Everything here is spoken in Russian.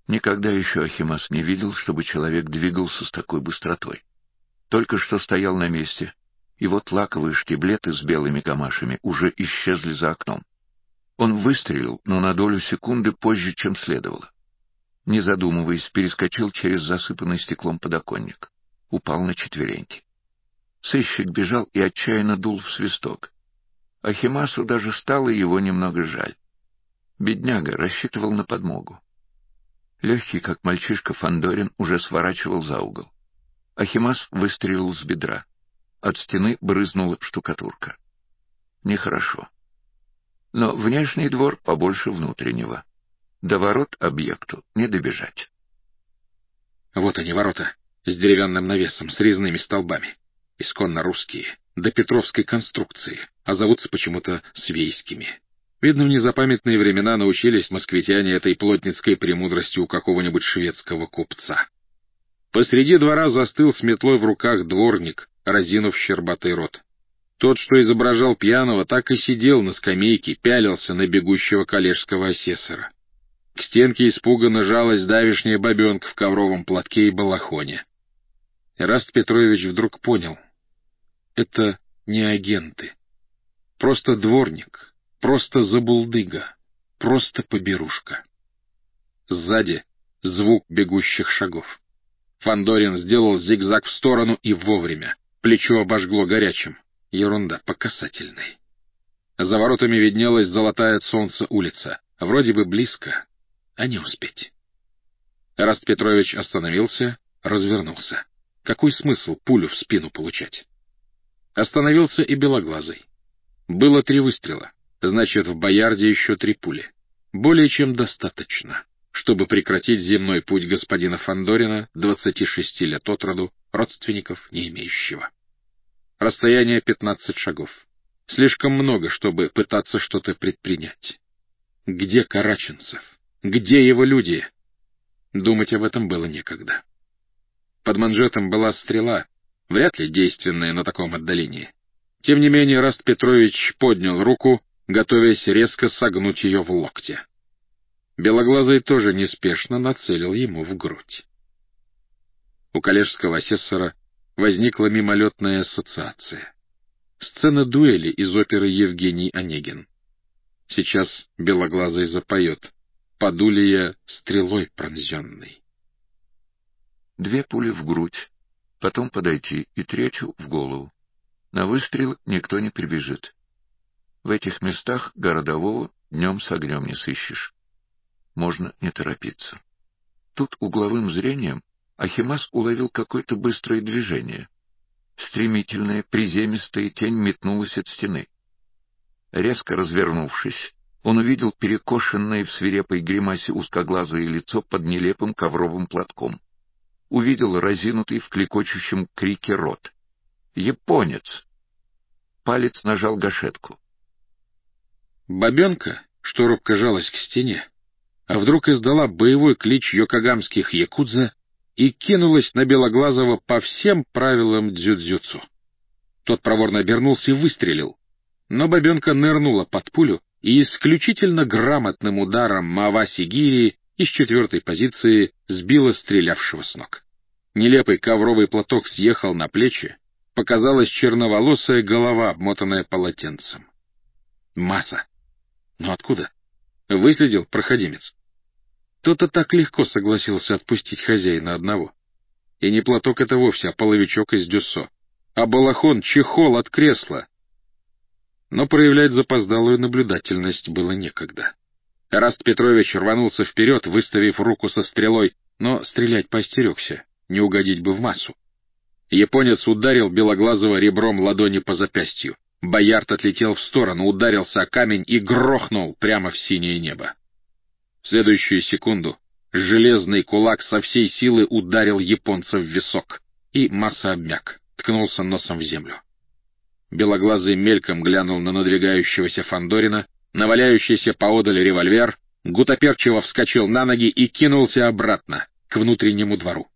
Никогда еще Ахимас не видел, чтобы человек двигался с такой быстротой. Только что стоял на месте, и вот лаковые штиблеты с белыми гамашами уже исчезли за окном. Он выстрелил, но на долю секунды позже, чем следовало. Не задумываясь, перескочил через засыпанный стеклом подоконник. Упал на четвереньки. Сыщик бежал и отчаянно дул в свисток. Ахимасу даже стало его немного жаль. Бедняга рассчитывал на подмогу. Легкий, как мальчишка, Фандорин уже сворачивал за угол. Ахимас выстрелил с бедра. От стены брызнула штукатурка. Нехорошо. Но внешний двор побольше внутреннего. До ворот объекту не добежать. Вот они, ворота, с деревянным навесом, с резными столбами. Исконно русские, до петровской конструкции, а зовутся почему-то свейскими. Видно, в незапамятные времена научились москвитяне этой плотницкой премудрости у какого-нибудь шведского купца. Посреди двора застыл с метлой в руках дворник, разинув щербатый рот. Тот, что изображал пьяного, так и сидел на скамейке, пялился на бегущего коллежского асессора. К стенке испуганно жалась давешняя бабенка в ковровом платке и балахоне. Эраст Петрович вдруг понял — это не агенты. Просто дворник, просто забулдыга, просто поберушка. Сзади звук бегущих шагов. Фандорин сделал зигзаг в сторону и вовремя. Плечо обожгло горячим. Ерунда, по касательной. За воротами виднелась золотая от солнца улица. Вроде бы близко, а не успеть. Эраст Петрович остановился, развернулся. Какой смысл пулю в спину получать? Остановился и Белоглазый. Было 3 выстрела, значит, в Боярде еще 3 пули. Более чем достаточно, чтобы прекратить земной путь господина Фандорина, 26 лет от роду, родственников не имеющего. Расстояние 15 шагов. Слишком много, чтобы пытаться что-то предпринять. Где Караченцев? Где его люди? Думать об этом было некогда. Под манжетом была стрела, вряд ли действенная на таком отдалении. Тем не менее, Эраст Петрович поднял руку, готовясь резко согнуть ее в локте. Белоглазый тоже неспешно нацелил ему в грудь. У коллежского асессора возникла мимолетная ассоциация. Сцена дуэли из оперы «Евгений Онегин». Сейчас Белоглазый запоет «Подулия стрелой пронзенной». 2 пули в грудь, потом подойти и 3 в голову. На выстрел никто не прибежит. В этих местах городового днем с огнем не сыщешь. Можно не торопиться. Тут угловым зрением Ахимас уловил какое-то быстрое движение. Стремительная, приземистая тень метнулась от стены. Резко развернувшись, он увидел перекошенное в свирепой гримасе узкоглазое лицо под нелепым ковровым платком. Увидел разинутый в клекочущем крике рот. «Японец!» Палец нажал гашетку. Бабенка, что робко жалась к стене, а вдруг издала боевой клич йокогамских якудза и кинулась на Белоглазого по всем правилам дзюдзюцу. Тот проворно обернулся и выстрелил, но бабенка нырнула под пулю и исключительно грамотным ударом Мааваси Гири из 4-й позиции сбила стрелявшего с ног. Нелепый ковровый платок съехал на плечи, показалась черноволосая голова, обмотанная полотенцем. Масса! Но откуда? Выследил проходимец. Кто-то так легко согласился отпустить хозяина одного. И не платок это вовсе, а половичок из дюссо. А балахон — чехол от кресла. Но проявлять запоздалую наблюдательность было некогда. Эраст Петрович рванулся вперед, выставив руку со стрелой, но стрелять поостерегся, не угодить бы в массу. Японец ударил Белоглазого ребром ладони по запястью. Боярд отлетел в сторону, ударился о камень и грохнул прямо в синее небо. В следующую секунду железный кулак со всей силы ударил японца в висок, и Масса обмяк, ткнулся носом в землю. Белоглазый мельком глянул на надвигающегося Фандорина, на валяющийся поодаль револьвер, гутоперчиво вскочил на ноги и кинулся обратно, к внутреннему двору.